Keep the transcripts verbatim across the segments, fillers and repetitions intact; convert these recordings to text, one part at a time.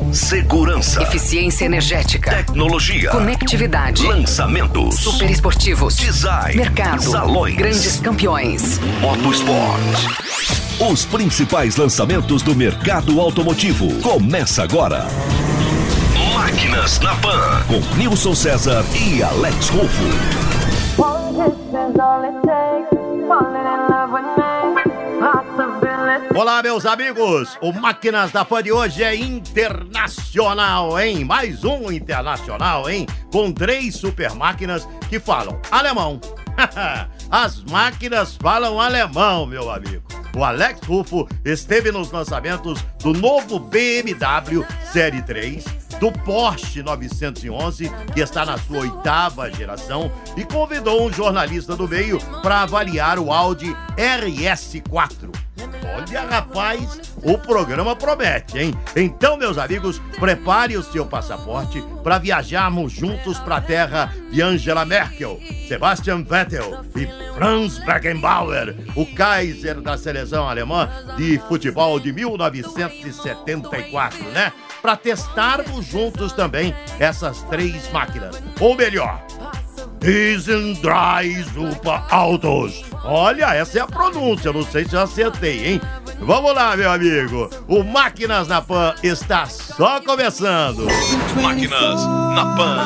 Segurança. Eficiência energética. Tecnologia. Conectividade. Lançamentos. Super esportivos. Design. Mercado. Salões. Grandes campeões. Motosport. Os principais lançamentos do mercado automotivo. Começa agora. Máquinas na Pan. Com Nilson César e Alex Rufo. Olá, meus amigos, o Máquinas da Pan de hoje é internacional, hein? Mais um internacional, hein? Com três super máquinas que falam alemão. As máquinas falam alemão, meu amigo. O Alex Rufo esteve nos lançamentos do novo B M W Série três, do Porsche novecentos e onze, que está na sua oitava geração, e convidou um jornalista do meio para avaliar o Audi R S quatro. Olha, rapaz, o programa promete, hein? Então, meus amigos, prepare o seu passaporte para viajarmos juntos para a terra de Angela Merkel, Sebastian Vettel e Franz Beckenbauer, o Kaiser da seleção alemã de futebol de mil novecentos e setenta e quatro, né? Para testarmos juntos também essas três máquinas. Ou melhor, Diesen drei super Autos. Olha, essa é a pronúncia, não sei se eu acertei, hein? Vamos lá, meu amigo. O Máquinas na Pan está só começando. Máquinas na Pan.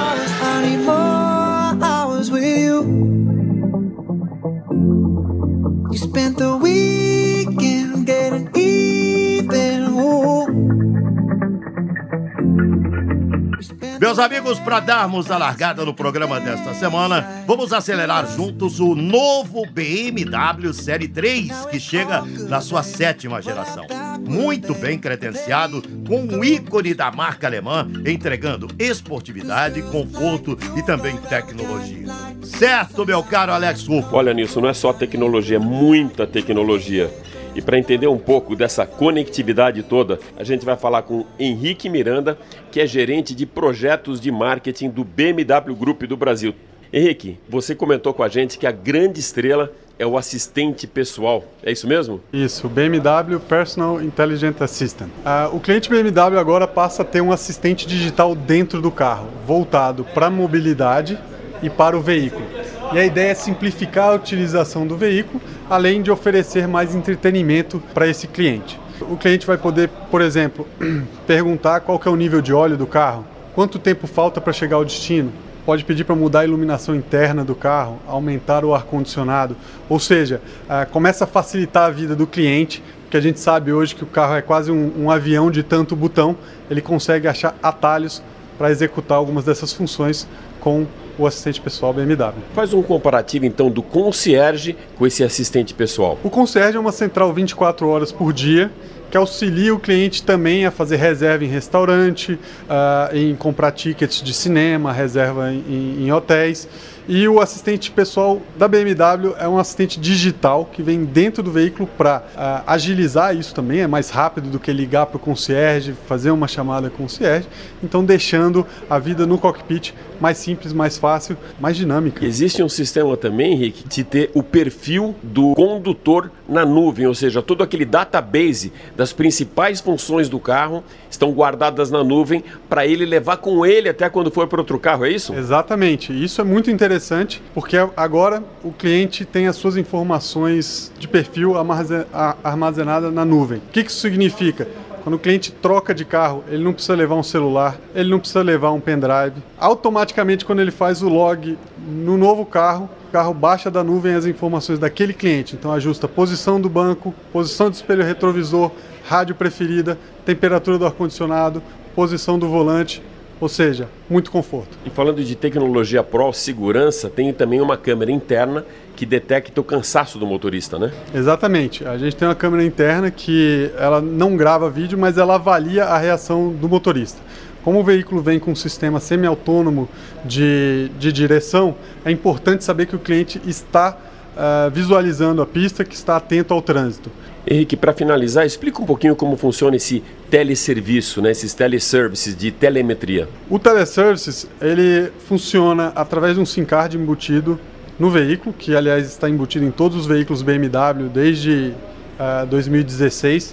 Meus amigos, para darmos a largada no programa desta semana, vamos acelerar juntos o novo B M W Série três, que chega na sua sétima geração. Muito bem credenciado, com um ícone da marca alemã, entregando esportividade, conforto e também tecnologia. Certo, meu caro Alex Rufo? Olha, Nilson, não é só tecnologia, é muita tecnologia. E para entender um pouco dessa conectividade toda, a gente vai falar com Henrique Miranda, que é gerente de projetos de marketing do B M W Group do Brasil. Henrique, você comentou com a gente que a grande estrela é o assistente pessoal, é isso mesmo? Isso, o B M W Personal Intelligent Assistant. Ah, o cliente B M W agora passa a ter um assistente digital dentro do carro, voltado para a mobilidade e para o veículo. E a ideia é simplificar a utilização do veículo, além de oferecer mais entretenimento para esse cliente. O cliente vai poder, por exemplo, perguntar qual que é o nível de óleo do carro, quanto tempo falta para chegar ao destino, pode pedir para mudar a iluminação interna do carro, aumentar o ar-condicionado, ou seja, uh, começa a facilitar a vida do cliente, porque a gente sabe hoje que o carro é quase um, um avião de tanto botão, ele consegue achar atalhos para executar algumas dessas funções com o assistente pessoal B M W. Faz um comparativo então do concierge com esse assistente pessoal. O concierge é uma central vinte e quatro horas por dia, que auxilia o cliente também a fazer reserva em restaurante, uh, em comprar tickets de cinema, reserva em, em hotéis. E o assistente pessoal da B M W é um assistente digital que vem dentro do veículo para uh, agilizar isso também, é mais rápido do que ligar para o concierge, fazer uma chamada com o concierge, então deixando a vida no cockpit mais simples, mais fácil, mais dinâmica. Existe um sistema também, Henrique, de ter o perfil do condutor na nuvem, ou seja, todo aquele database das principais funções do carro estão guardadas na nuvem para ele levar com ele até quando for para outro carro, é isso? Exatamente, isso é muito interessante porque agora o cliente tem as suas informações de perfil armazenadas na nuvem. O que isso significa? Quando o cliente troca de carro, ele não precisa levar um celular, ele não precisa levar um pendrive. Automaticamente, quando ele faz o log no novo carro, o carro baixa da nuvem as informações daquele cliente. Então ajusta a posição do banco, posição do espelho retrovisor, rádio preferida, temperatura do ar-condicionado, posição do volante. Ou seja, muito conforto. E falando de tecnologia Pro, segurança, tem também uma câmera interna que detecta o cansaço do motorista, né? Exatamente. A gente tem uma câmera interna que ela não grava vídeo, mas ela avalia a reação do motorista. Como o veículo vem com um sistema semi-autônomo de, de direção, é importante saber que o cliente está uh, visualizando a pista, que está atento ao trânsito. Henrique, para finalizar, explica um pouquinho como funciona esse teleserviço, né? Esses teleservices de telemetria. O teleservices, ele funciona através de um SIM card embutido no veículo, que aliás está embutido em todos os veículos B M W desde uh, dois mil e dezesseis,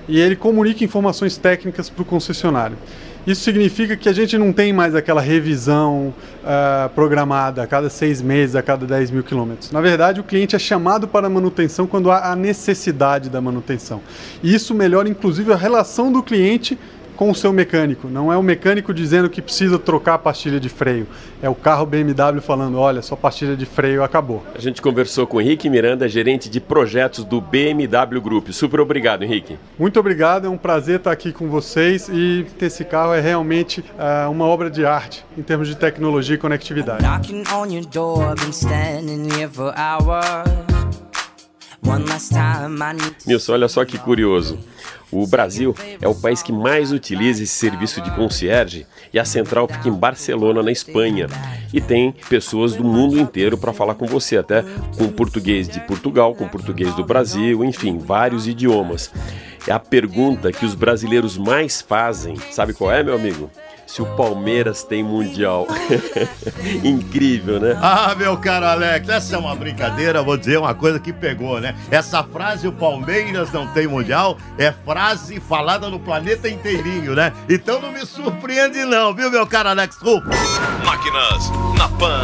e ele comunica informações técnicas para o concessionário. Isso significa que a gente não tem mais aquela revisão uh, programada a cada seis meses, a cada dez mil quilômetros. Na verdade, o cliente é chamado para a manutenção quando há a necessidade da manutenção. E isso melhora, inclusive, a relação do cliente com o seu mecânico. Não é o mecânico dizendo que precisa trocar a pastilha de freio. É o carro B M W falando, olha, sua pastilha de freio acabou. A gente conversou com o Henrique Miranda, gerente de projetos do B M W Group. Super obrigado, Henrique. Muito obrigado, é um prazer estar aqui com vocês e ter esse carro é realmente uh, uma obra de arte em termos de tecnologia e conectividade. Nilson, olha só que curioso. O Brasil é o país que mais utiliza esse serviço de concierge e a central fica em Barcelona, na Espanha. E tem pessoas do mundo inteiro para falar com você, até com português de Portugal, com português do Brasil, enfim, vários idiomas. É a pergunta que os brasileiros mais fazem, sabe qual é, meu amigo? Se o Palmeiras tem Mundial. Incrível, né? Ah, meu caro Alex, essa é uma brincadeira, vou dizer uma coisa que pegou, né? Essa frase, o Palmeiras não tem Mundial, é frase falada no planeta inteirinho, né? Então não me surpreende não, viu, meu caro Alex Ruff? Máquinas na Pan.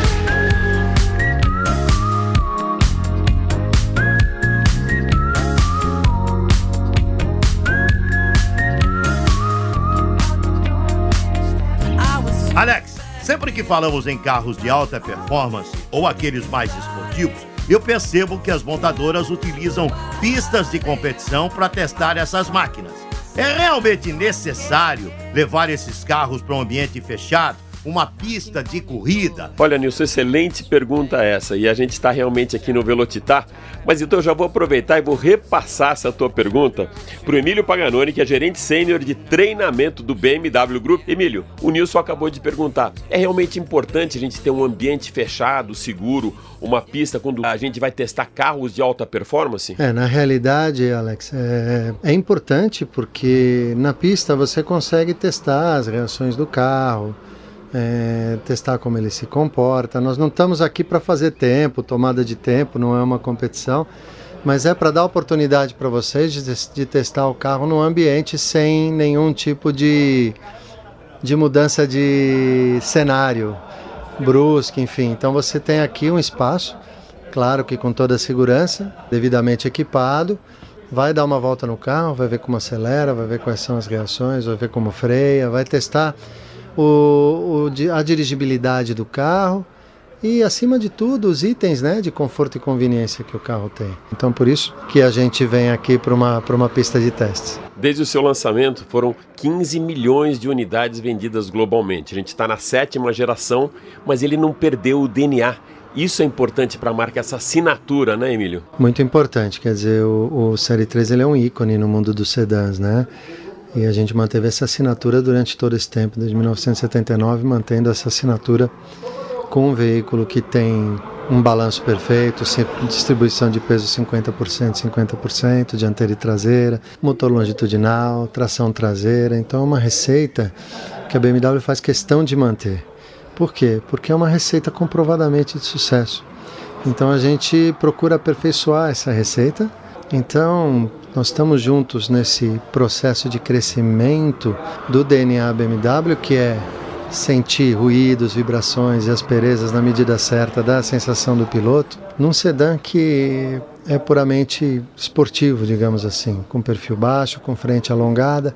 Alex, sempre que falamos em carros de alta performance ou aqueles mais esportivos, eu percebo que as montadoras utilizam pistas de competição para testar essas máquinas. É realmente necessário levar esses carros para um ambiente fechado? Uma pista de corrida? Olha, Nilson, excelente pergunta essa, e a gente está realmente aqui no Velocitar, mas então eu já vou aproveitar e vou repassar essa tua pergunta para o Emílio Paganoni, que é gerente sênior de treinamento do B M W Group. Emílio, o Nilson acabou de perguntar, é realmente importante a gente ter um ambiente fechado, seguro, uma pista quando a gente vai testar carros de alta performance? É, na realidade, Alex, é, é importante porque na pista você consegue testar as reações do carro, É, testar como ele se comporta. Nós não estamos aqui para fazer tempo, tomada de tempo, não é uma competição, mas é para dar oportunidade para vocês de, de testar o carro num ambiente sem nenhum tipo de, de mudança de cenário brusca, enfim. Então você tem aqui um espaço, claro que com toda a segurança, devidamente equipado, vai dar uma volta no carro, vai ver como acelera, vai ver quais são as reações, vai ver como freia, vai testar O, o, a dirigibilidade do carro e, acima de tudo, os itens, né, de conforto e conveniência que o carro tem. Então, por isso que a gente vem aqui para uma, para uma pista de testes. Desde o seu lançamento, foram quinze milhões de unidades vendidas globalmente. A gente está na sétima geração, mas ele não perdeu o D N A. Isso é importante para a marca, essa assinatura, né, Emílio? Muito importante. Quer dizer, o, o Série três ele é um ícone no mundo dos sedãs, né? E a gente manteve essa assinatura durante todo esse tempo, desde mil novecentos e setenta e nove, mantendo essa assinatura com um veículo que tem um balanço perfeito, distribuição de peso cinquenta por cento, cinquenta por cento, dianteira e traseira, motor longitudinal, tração traseira. Então é uma receita que a B M W faz questão de manter. Por quê? Porque é uma receita comprovadamente de sucesso. Então a gente procura aperfeiçoar essa receita. Então, nós estamos juntos nesse processo de crescimento do D N A B M W, que é sentir ruídos, vibrações e asperezas na medida certa da sensação do piloto, num sedã que é puramente esportivo, digamos assim, com perfil baixo, com frente alongada,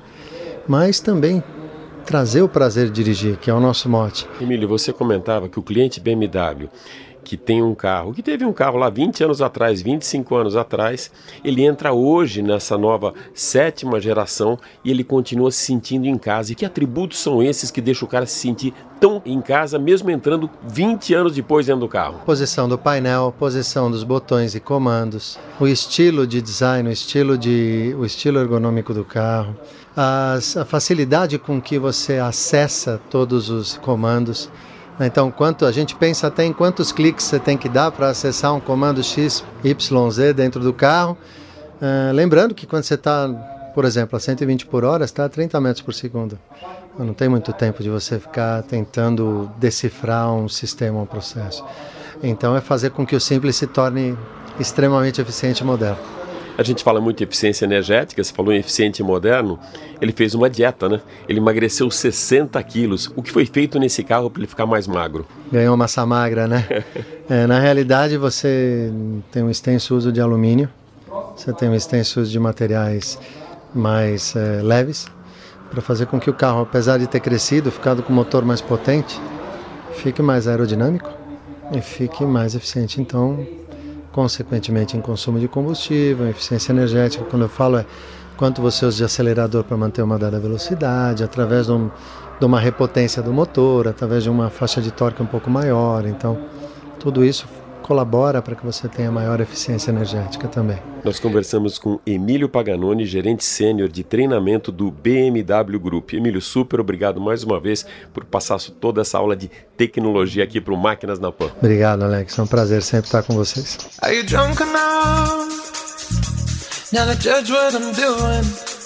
mas também trazer o prazer de dirigir, que é o nosso mote. Emílio, você comentava que o cliente B M W que tem um carro, que teve um carro lá vinte anos atrás, vinte e cinco anos atrás, ele entra hoje nessa nova sétima geração e ele continua se sentindo em casa. E que atributos são esses que deixam o cara se sentir tão em casa, mesmo entrando vinte anos depois dentro do carro? Posição do painel, posição dos botões e comandos, o estilo de design, o estilo, de, o estilo ergonômico do carro, as, a facilidade com que você acessa todos os comandos. Então, quanto a gente pensa até em quantos cliques você tem que dar para acessar um comando X, Y, Z dentro do carro. Uh, lembrando que quando você está, por exemplo, a cento e vinte por hora, está a trinta metros por segundo. Não tem muito tempo de você ficar tentando decifrar um sistema, um processo. Então, é fazer com que o simples se torne extremamente eficiente e moderno. A gente fala muito em eficiência energética, você falou em eficiente e moderno, ele fez uma dieta, né? Ele emagreceu sessenta quilos. O que foi feito nesse carro para ele ficar mais magro? Ganhou massa magra, né? é, na realidade, você tem um extenso uso de alumínio, você tem um extenso uso de materiais mais é, leves, para fazer com que o carro, apesar de ter crescido, ficado com motor mais potente, fique mais aerodinâmico e fique mais eficiente. Então, consequentemente, em consumo de combustível, em eficiência energética, quando eu falo é quanto você usa de acelerador para manter uma dada velocidade, através de, um, de uma repotência do motor, através de uma faixa de torque um pouco maior. Então, tudo isso colabora para que você tenha maior eficiência energética também. Nós conversamos com Emílio Paganoni, gerente sênior de treinamento do B M W Group. Emílio, super obrigado mais uma vez por passar toda essa aula de tecnologia aqui para o Máquinas na Pan. Obrigado, Alex. É um prazer sempre estar com vocês. Are you drunk enough now to judge what I'm doing?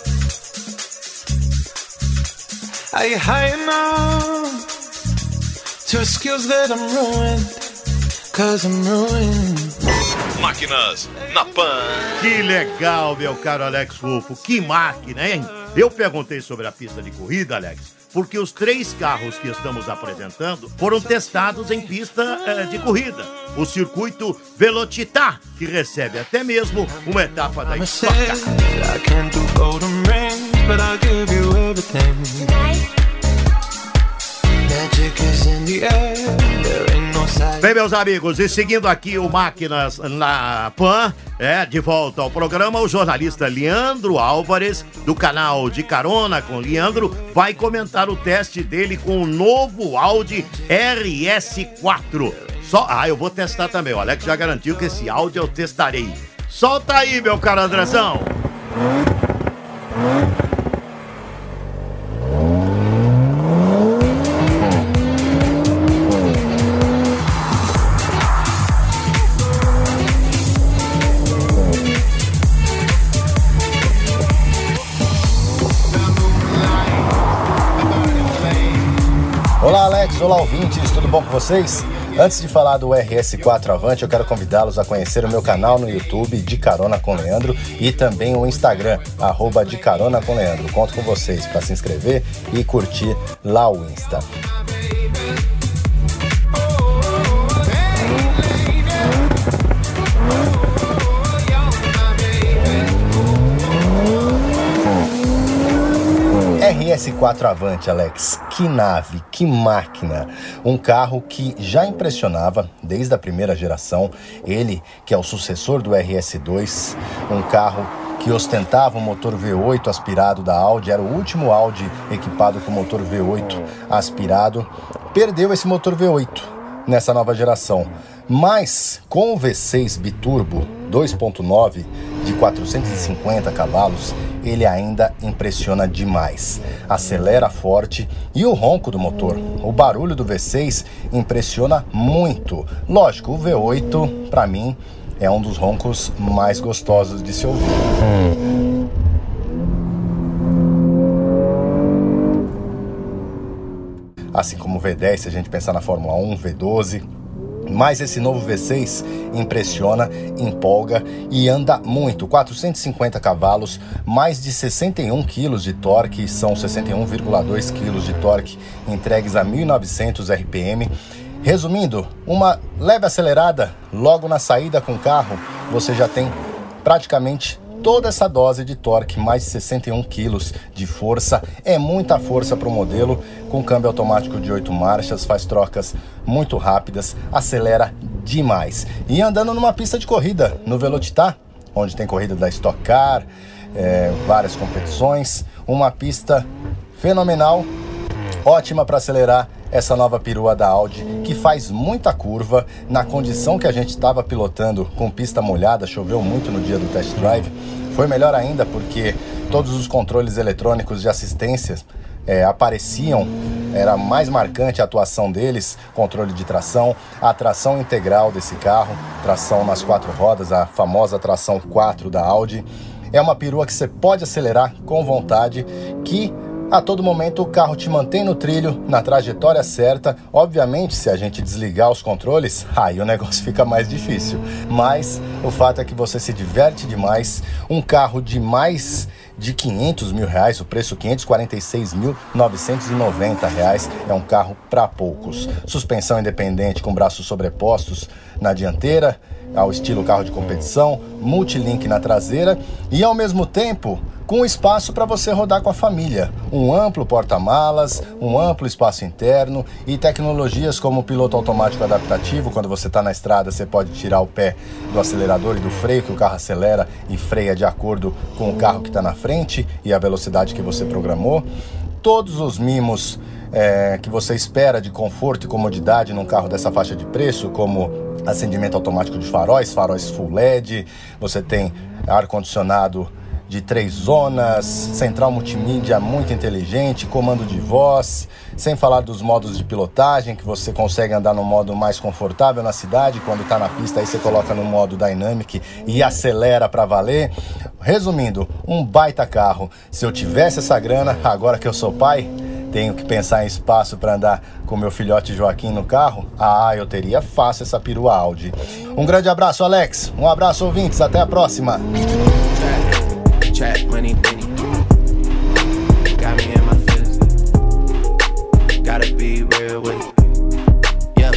Are you high enough to skills that I'm ruined? Cause I'm ruined. Máquinas na Pan. Que legal, meu caro Alex Rufo. Que máquina, hein? Eu perguntei sobre a pista de corrida, Alex, porque os três carros que estamos apresentando foram testados em pista eh, de corrida. O circuito Velocitar, que recebe até mesmo uma etapa da Stock Car. Bem, meus amigos, e seguindo aqui o Máquinas na Pan, é, de volta ao programa, o jornalista Leandro Álvares, do canal De Carona com Leandro, vai comentar o teste dele com o novo Audi R S quatro. Só, ah, eu vou testar também, o Alex já garantiu que esse Audi eu testarei. Solta aí, meu caro Andrezão. Olá Alex, olá ouvintes, tudo bom com vocês? Antes de falar do R S quatro Avante, eu quero convidá-los a conhecer o meu canal no YouTube, De Carona com Leandro, e também o Instagram, arroba De Carona com Leandro. Conto com vocês para se inscrever e curtir lá o Insta. R S quatro Avante, Alex, que nave, que máquina, um carro que já impressionava desde a primeira geração, ele que é o sucessor do R S dois, um carro que ostentava um motor V oito aspirado da Audi, era o último Audi equipado com motor V oito aspirado, perdeu esse motor V oito nessa nova geração, mas com o V seis biturbo dois ponto nove de quatrocentos e cinquenta cavalos, ele ainda impressiona demais. Acelera forte e o ronco do motor, o barulho do V seis impressiona muito. Lógico, o V oito, para mim, é um dos roncos mais gostosos de se ouvir. Assim como o V dez, se a gente pensar na Fórmula um, V doze... Mas esse novo V seis impressiona, empolga e anda muito. quatrocentos e cinquenta cavalos, mais de sessenta e um quilos de torque, são sessenta e um vírgula dois quilos de torque entregues a mil e novecentos R P M. Resumindo, uma leve acelerada logo na saída com o carro, você já tem praticamente toda essa dose de torque, mais de sessenta e um quilos de força, é muita força para o modelo, com câmbio automático de oito marchas, faz trocas muito rápidas, acelera demais. E andando numa pista de corrida, no Velocitar, onde tem corrida da Stock Car, é, várias competições, uma pista fenomenal, ótima para acelerar essa nova perua da Audi, que faz muita curva. Na condição que a gente estava pilotando com pista molhada, choveu muito no dia do test drive, foi melhor ainda porque todos os controles eletrônicos de assistência é, apareciam, era mais marcante a atuação deles, controle de tração, a tração integral desse carro, tração nas quatro rodas, a famosa tração quatro da Audi. É uma perua que você pode acelerar com vontade, que A todo momento o carro te mantém no trilho, na trajetória certa. Obviamente, se a gente desligar os controles, aí o negócio fica mais difícil. Mas o fato é que você se diverte demais. Um carro de mais de quinhentos mil reais, o preço quinhentos e quarenta e seis mil novecentos e noventa reais, é um carro para poucos. Suspensão independente com braços sobrepostos na dianteira, ao estilo carro de competição, multilink na traseira e ao mesmo tempo com espaço para você rodar com a família. Um amplo porta-malas, um amplo espaço interno e tecnologias como o piloto automático adaptativo. Quando você está na estrada, você pode tirar o pé do acelerador e do freio, que o carro acelera e freia de acordo com o carro que está na frente e a velocidade que você programou. Todos os mimos é, que você espera de conforto e comodidade num carro dessa faixa de preço, como acendimento automático de faróis, faróis full L E D, você tem ar-condicionado de três zonas, central multimídia muito inteligente, comando de voz, sem falar dos modos de pilotagem, que você consegue andar no modo mais confortável na cidade. Quando está na pista, aí você coloca no modo Dynamic e acelera para valer. Resumindo, um baita carro. Se eu tivesse essa grana, agora que eu sou pai, tenho que pensar em espaço para andar com meu filhote Joaquim no carro, ah, eu teria fácil essa perua Audi. Um grande abraço, Alex. Um abraço, ouvintes. Até a próxima. Trap money, penny. Got me in my feelings. Gotta be real with it. Yeah.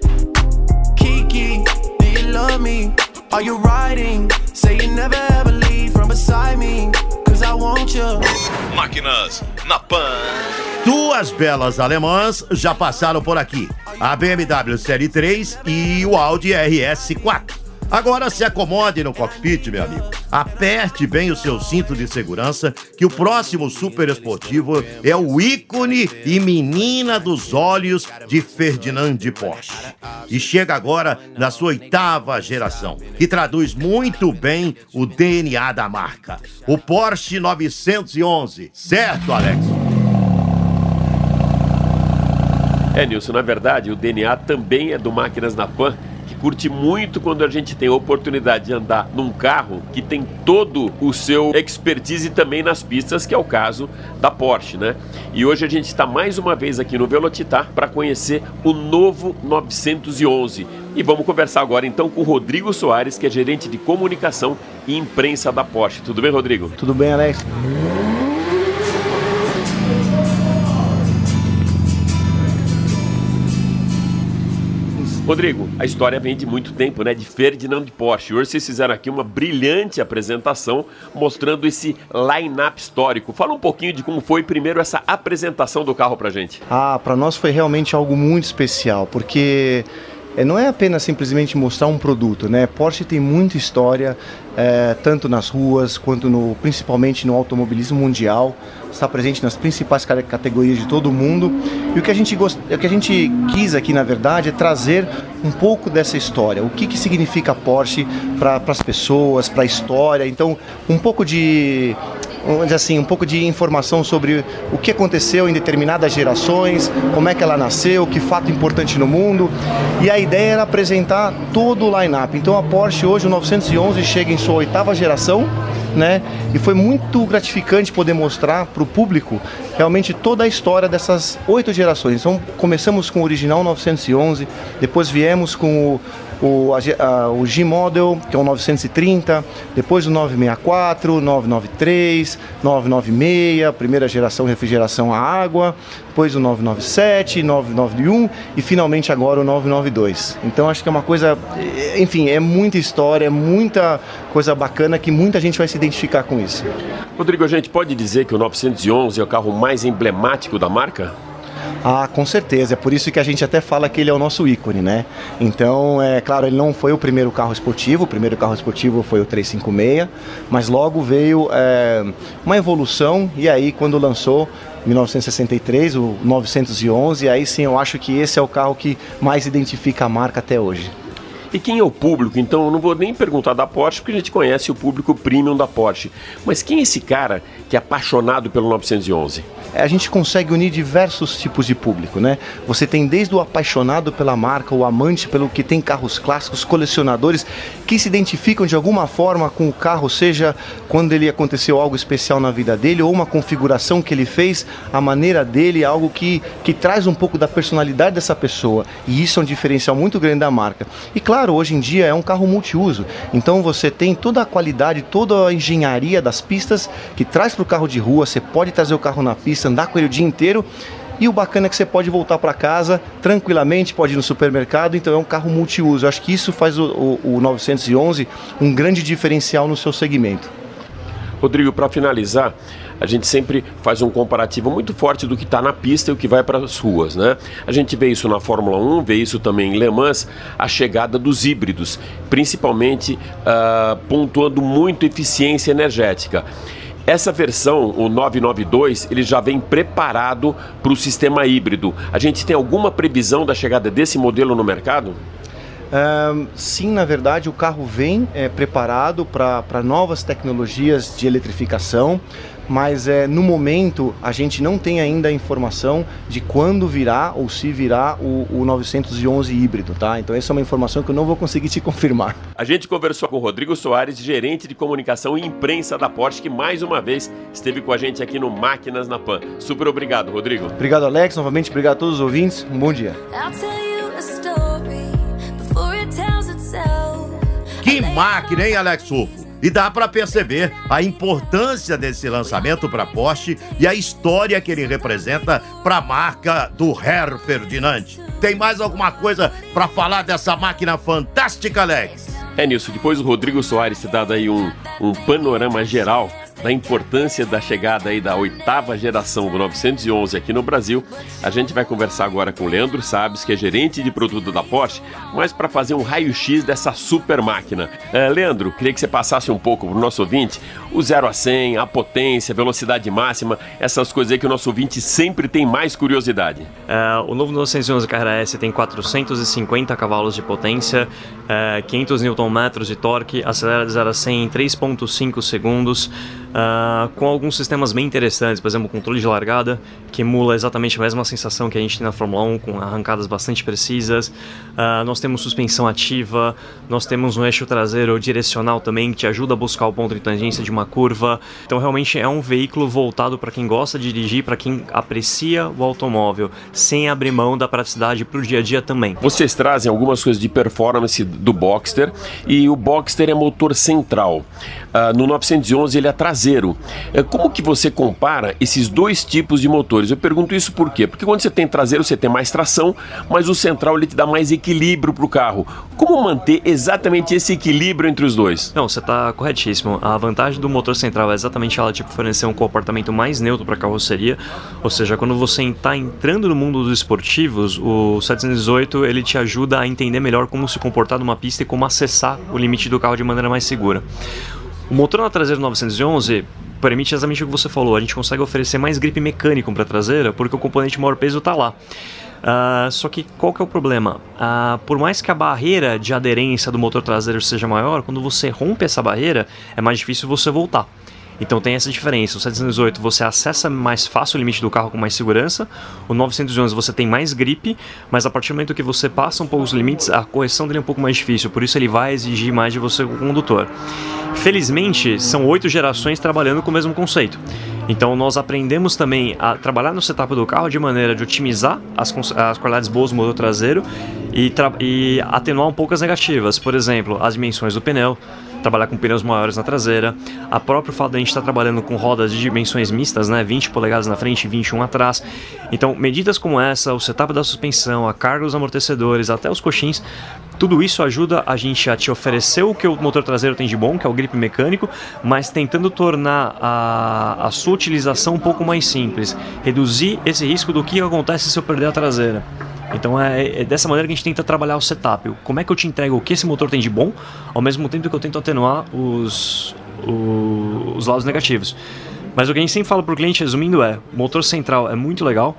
Kiki, do you love me? Are you riding? Say you never ever leave from beside me. Cause I want you. Máquinas na Pan. Duas belas alemãs já passaram por aqui. A B M W Série três e o Audi R S quatro. Agora se acomode no cockpit, meu amigo. Aperte bem o seu cinto de segurança, que o próximo super esportivo é o ícone e menina dos olhos de Ferdinand Porsche. E chega agora na sua oitava geração, que traduz muito bem o D N A da marca. O Porsche novecentos e onze, certo, Alex? É, Nilson, na verdade, o D N A também é do Máquinas na Pan, que curte muito quando a gente tem a oportunidade de andar num carro que tem todo o seu expertise também nas pistas, que é o caso da Porsche, né? E hoje a gente está mais uma vez aqui no Velocitar para conhecer o novo novecentos e onze. E vamos conversar agora então com o Rodrigo Soares, que é gerente de comunicação e imprensa da Porsche. Tudo bem, Rodrigo? Tudo bem, Alex? Rodrigo, a história vem de muito tempo, né, de Ferdinand Porsche. Hoje vocês fizeram aqui uma brilhante apresentação mostrando esse line-up histórico. Fala um pouquinho de como foi primeiro essa apresentação do carro pra gente. Ah, para nós foi realmente algo muito especial, porque não é apenas simplesmente mostrar um produto, né? Porsche tem muita história, é, tanto nas ruas quanto no, principalmente no automobilismo mundial. Está presente nas principais categorias de todo o mundo. E o que a gente, gost... o que a gente quis aqui, na verdade, é trazer um pouco dessa história. O que, que significa Porsche para as pessoas, para a história. Então, um pouco de... vamos dizer assim, um pouco de informação sobre o que aconteceu em determinadas gerações, como é que ela nasceu, que fato importante no mundo. E a ideia era apresentar todo o line-up. Então a Porsche hoje, o novecentos e onze, chega em sua oitava geração, né? E foi muito gratificante poder mostrar para o público realmente toda a história dessas oito gerações. Então começamos com o original novecentos e onze, depois viemos com o O, a, o G-Model, que é o novecentos e trinta, depois o novecentos e sessenta e quatro, novecentos e noventa e três, novecentos e noventa e seis, primeira geração refrigeração a água, depois o novecentos e noventa e sete, novecentos e noventa e um e finalmente agora o novecentos e noventa e dois. Então acho que é uma coisa, enfim, é muita história, é muita coisa bacana que muita gente vai se identificar com isso. Rodrigo, a gente pode dizer que o novecentos e onze é o carro mais emblemático da marca? Ah, com certeza, é por isso que a gente até fala que ele é o nosso ícone, né? Então, é claro, ele não foi o primeiro carro esportivo, o primeiro carro esportivo foi o trezentos e cinquenta e seis, mas logo veio é, uma evolução, e aí quando lançou em mil novecentos e sessenta e três, o novecentos e onze, aí sim eu acho que esse é o carro que mais identifica a marca até hoje. E quem é o público? Então eu não vou nem perguntar da Porsche, porque a gente conhece o público premium da Porsche. Mas quem é esse cara que é apaixonado pelo novecentos e onze? A gente consegue unir diversos tipos de público, né? Você tem desde o apaixonado pela marca, o amante pelo que tem carros clássicos, colecionadores que se identificam de alguma forma com o carro, seja quando ele aconteceu algo especial na vida dele ou uma configuração que ele fez, a maneira dele, algo que, que traz um pouco da personalidade dessa pessoa. E isso é um diferencial muito grande da marca. E claro, hoje em dia é um carro multiuso, então você tem toda a qualidade, toda a engenharia das pistas que traz para o carro de rua, você pode trazer o carro na pista, andar com ele o dia inteiro, e o bacana é que você pode voltar para casa tranquilamente, pode ir no supermercado, então é um carro multiuso. Eu acho que isso faz o, o, o novecentos e onze um grande diferencial no seu segmento. Rodrigo, para finalizar, a gente sempre faz um comparativo muito forte do que está na pista e o que vai para as ruas, né? A gente vê isso na Fórmula um, vê isso também em Le Mans, a chegada dos híbridos, principalmente uh, pontuando muito eficiência energética. Essa versão, o novecentos e noventa e dois, ele já vem preparado para o sistema híbrido. A gente tem alguma previsão da chegada desse modelo no mercado? Um, sim, na verdade, o carro vem é, preparado para novas tecnologias de eletrificação, mas é, no momento a gente não tem ainda a informação de quando virá ou se virá o, o novecentos e onze híbrido, tá? Então essa é uma informação que eu não vou conseguir te confirmar. A gente conversou com o Rodrigo Soares, gerente de comunicação e imprensa da Porsche, que mais uma vez esteve com a gente aqui no Máquinas na Pan. Super obrigado, Rodrigo. Obrigado, Alex. Novamente, obrigado a todos os ouvintes. Um bom dia. Que máquina, hein, Alex Rufo? E dá para perceber a importância desse lançamento para a Porsche e a história que ele representa para a marca do Herr Ferdinand. Tem mais alguma coisa para falar dessa máquina fantástica, Alex? É, Nilson, depois o Rodrigo Soares ter dado aí um, um panorama geral da importância da chegada aí da oitava geração do novecentos e onze aqui no Brasil, a gente vai conversar agora com o Leandro Sabes, que é gerente de produto da Porsche, mas para fazer um raio-x dessa super máquina. Uh, Leandro, queria que você passasse um pouco para o nosso ouvinte o zero a cem, a potência, a velocidade máxima, essas coisas aí que o nosso ouvinte sempre tem mais curiosidade. Uh, o novo novecentos e onze K R S tem quatrocentos e cinquenta cavalos de potência, uh, quinhentos newton-metros de torque, acelera de zero a cem em três vírgula cinco segundos, Uh, com alguns sistemas bem interessantes, por exemplo, o controle de largada, que emula exatamente a mesma sensação que a gente tem na Fórmula um, com arrancadas bastante precisas. Uh, nós temos suspensão ativa, nós temos um eixo traseiro direcional também, que te ajuda a buscar o ponto de tangência de uma curva. Então realmente é um veículo voltado para quem gosta de dirigir, para quem aprecia o automóvel, sem abrir mão da praticidade para o dia a dia também. Vocês trazem algumas coisas de performance do Boxster, e o Boxster é motor central. Uh, no novecentos e onze ele é traseiro. Como que você compara esses dois tipos de motores? Eu pergunto isso por quê? Porque quando você tem traseiro, você tem mais tração, mas o central ele te dá mais equilíbrio para o carro. Como manter exatamente esse equilíbrio entre os dois? Não, você está corretíssimo. A vantagem do motor central é exatamente ela tipo, fornecer um comportamento mais neutro para a carroceria. Ou seja, quando você está entrando no mundo dos esportivos, o setecentos e dezoito ele te ajuda a entender melhor como se comportar numa pista e como acessar o limite do carro de maneira mais segura. O motor na traseira do novecentos e onze permite exatamente o que você falou, a gente consegue oferecer mais grip mecânico para a traseira porque o componente maior peso está lá. Uh, só que qual que é o problema? Uh, por mais que a barreira de aderência do motor traseiro seja maior, quando você rompe essa barreira, é mais difícil você voltar. Então tem essa diferença. O setecentos e dezoito você acessa mais fácil o limite do carro com mais segurança. O novecentos e onze você tem mais grip, mas a partir do momento que você passa um pouco os limites, a correção dele é um pouco mais difícil. Por isso ele vai exigir mais de você como condutor. Felizmente, são oito gerações trabalhando com o mesmo conceito. Então nós aprendemos também a trabalhar no setup do carro de maneira de otimizar as, as qualidades boas do motor traseiro e, e atenuar um pouco as negativas. Por exemplo, as dimensões do pneu, trabalhar com pneus maiores na traseira, a próprio fato de a gente estar trabalhando com rodas de dimensões mistas, né, vinte polegadas na frente e vinte e um atrás. Então, medidas como essa, o setup da suspensão, a carga dos amortecedores, até os coxins, tudo isso ajuda a gente a te oferecer o que o motor traseiro tem de bom, que é o grip mecânico, mas tentando tornar a, a sua utilização um pouco mais simples, reduzir esse risco do que acontece se eu perder a traseira. Então é, é dessa maneira que a gente tenta trabalhar o setup. Como é que eu te entrego o que esse motor tem de bom, ao mesmo tempo que eu tento atenuar os, os, os lados negativos. Mas o que a gente sempre fala para o cliente, resumindo, é: o motor central é muito legal,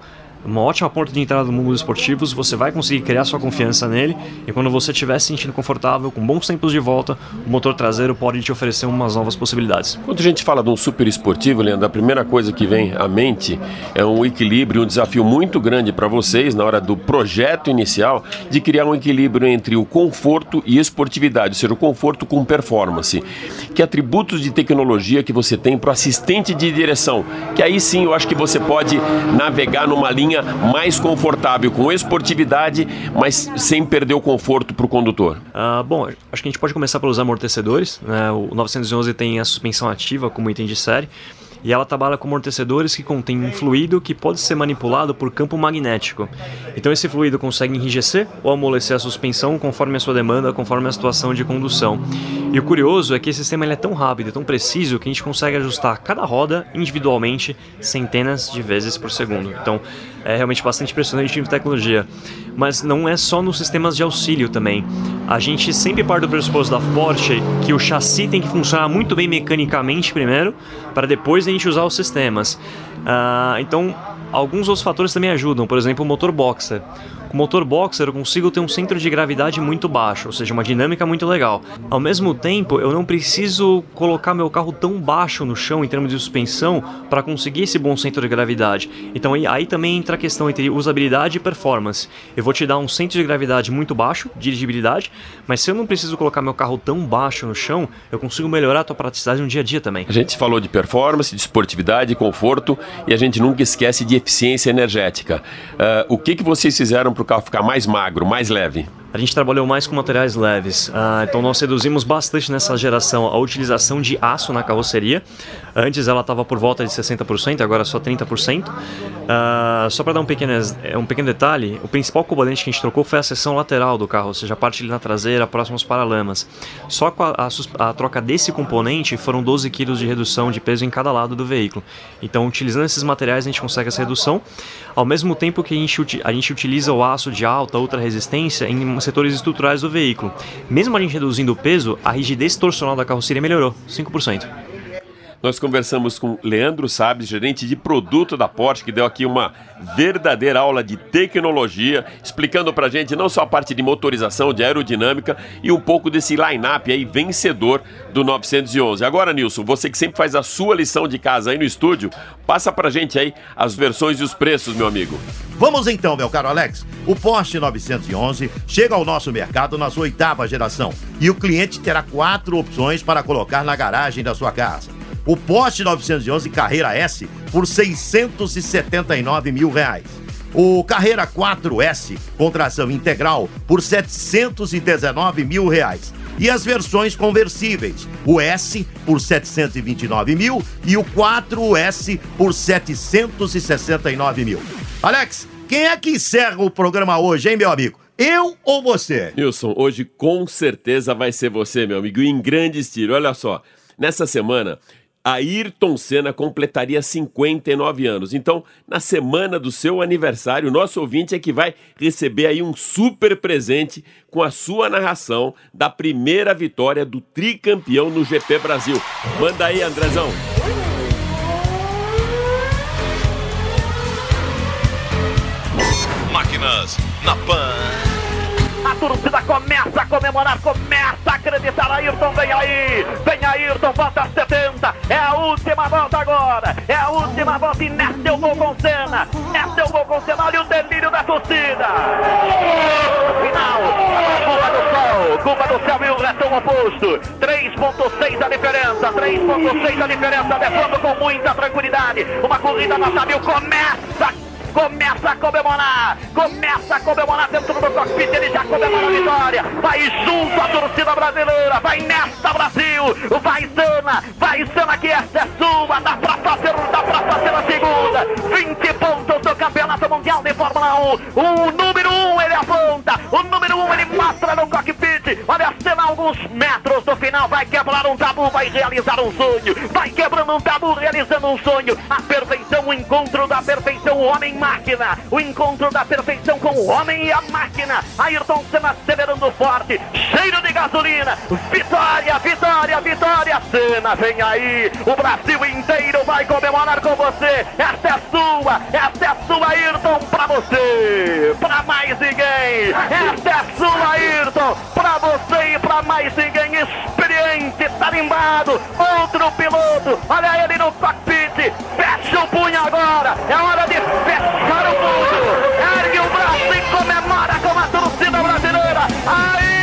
uma ótima porta de entrada no mundo dos esportivos, você vai conseguir criar sua confiança nele, e quando você estiver se sentindo confortável, com bons tempos de volta, o motor traseiro pode te oferecer umas novas possibilidades. Quando a gente fala de um super esportivo, Leandro, a primeira coisa que vem à mente é um equilíbrio, um desafio muito grande para vocês na hora do projeto inicial de criar um equilíbrio entre o conforto e esportividade, ou seja, o conforto com performance. Que atributos de tecnologia que você tem para o assistente de direção, que aí sim eu acho que você pode navegar numa linha mais confortável, com esportividade, mas sem perder o conforto para o condutor? Uh, bom, acho que a gente pode começar pelos amortecedores, né? O novecentos e onze tem a suspensão ativa como item de série, e ela trabalha com amortecedores que contêm um fluido que pode ser manipulado por campo magnético. Então esse fluido consegue enrijecer ou amolecer a suspensão conforme a sua demanda, conforme a situação de condução. E o curioso é que esse sistema ele é tão rápido, tão preciso, que a gente consegue ajustar cada roda individualmente centenas de vezes por segundo. Então é realmente bastante impressionante em tecnologia. Mas não é só nos sistemas de auxílio também. A gente sempre parte do pressuposto da Porsche que o chassi tem que funcionar muito bem mecanicamente primeiro, para depois a gente usar os sistemas. Uh, então, alguns outros fatores também ajudam. Por exemplo, o motor boxer. Com o motor boxer eu consigo ter um centro de gravidade muito baixo, ou seja, uma dinâmica muito legal. Ao mesmo tempo, eu não preciso colocar meu carro tão baixo no chão em termos de suspensão para conseguir esse bom centro de gravidade. Então aí, aí também entra a questão entre usabilidade e performance. Eu vou te dar um centro de gravidade muito baixo, dirigibilidade, mas se eu não preciso colocar meu carro tão baixo no chão, eu consigo melhorar a tua praticidade no dia a dia também. A gente falou de performance, de esportividade, conforto, e a gente nunca esquece de eficiência energética. Uh, o que, que vocês fizeram para o carro ficar mais magro, mais leve? A gente trabalhou mais com materiais leves, uh, então nós reduzimos bastante nessa geração a utilização de aço na carroceria. Antes ela estava por volta de sessenta por cento, agora só trinta por cento. Uh, só para dar um pequeno, um pequeno detalhe, o principal componente que a gente trocou foi a seção lateral do carro, ou seja, a parte ali na traseira, próximo aos paralamas. Só com a, a, a troca desse componente foram doze quilos de redução de peso em cada lado do veículo. Então, utilizando esses materiais, a gente consegue essa redução, ao mesmo tempo que a gente, a gente utiliza o aço de alta, ultra resistência em setores estruturais do veículo. Mesmo a gente reduzindo o peso, a rigidez torcional da carroceria melhorou cinco por cento. Nós conversamos com Leandro Sabes, gerente de produto da Porsche, que deu aqui uma verdadeira aula de tecnologia, explicando pra gente não só a parte de motorização, de aerodinâmica e um pouco desse line-up aí vencedor do novecentos e onze. Agora, Nilson, você que sempre faz a sua lição de casa aí no estúdio, passa pra gente aí as versões e os preços, meu amigo. Vamos então, meu caro Alex. O Porsche novecentos e onze chega ao nosso mercado na sua oitava geração e o cliente terá quatro opções para colocar na garagem da sua casa. O Porsche novecentos e onze Carrera S por seiscentos e setenta e nove mil reais. O Carrera quatro S com tração integral por setecentos e dezenove mil reais. E as versões conversíveis, o S por setecentos e vinte e nove mil e o quatro S por setecentos e sessenta e nove mil. Alex, quem é que encerra o programa hoje, hein, meu amigo? Eu ou você? Nilson, hoje com certeza vai ser você, meu amigo, em grande estilo. Olha só, nessa semana Ayrton Senna completaria cinquenta e nove anos. Então, na semana do seu aniversário, o nosso ouvinte é que vai receber aí um super presente com a sua narração da primeira vitória do tricampeão no G P Brasil. Manda aí, Andrezão. Máquinas na Pan. A torcida começa a comemorar, começa a acreditar. Ayrton, vem aí, vem Ayrton, volta setenta. É a última volta agora, é a última volta e nessa eu vou com Senna. Nessa eu vou com Senna, olha o delírio da torcida. Final, curva do sol, curva do céu e o retão oposto. três ponto seis a diferença, três ponto seis a diferença, levando com muita tranquilidade. Uma corrida nota mil, começa Começa a comemorar, começa a comemorar dentro do cockpit, ele já comemora a vitória, vai junto à torcida brasileira, vai nesta Brasil, vai Senna, vai Senna que essa é sua, dá pra fazer, dá pra fazer a segunda, vinte pontos do Campeonato Mundial de Fórmula um, o número um ele aponta, o número um ele mostra no cockpit, olha a Senna alguns metros do final, vai quebrar um tabu, vai realizar um sonho, vai quebrando um tabu, realizando um sonho, a perfeição, o encontro da perfeição, o homem máquina, o encontro da perfeição com o homem e a máquina. Ayrton Senna acelerando forte, cheiro de gasolina, vitória, vitória, vitória. Senna vem aí, o Brasil inteiro vai comemorar com você. Essa é sua, essa é sua, Ayrton, pra você, pra mais ninguém. Esta é sua, Ayrton, pra você e pra mais ninguém. Experiente, tarimbado, outro piloto, olha ele no cockpit. Fecha o punho agora, é hora de fechar o punho. Ergue o braço e comemora com a torcida brasileira. Ayrton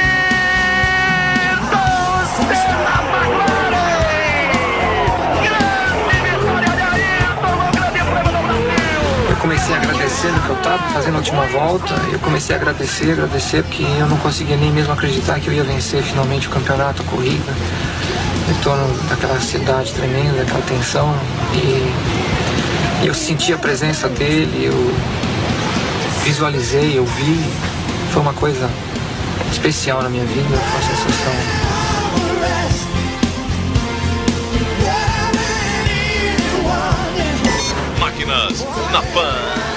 Senna McLaren, grande vitória de Ayrton no Grande Prêmio do Brasil. Eu comecei a agradecer no que eu estava fazendo a última volta. Eu comecei a agradecer, agradecer, porque eu não conseguia nem mesmo acreditar que eu ia vencer finalmente o campeonato, a corrida. Em torno daquela ansiedade tremenda, daquela tensão. E eu senti a presença dele, eu visualizei, eu vi. Foi uma coisa especial na minha vida, foi uma sensação. Máquinas na Pan.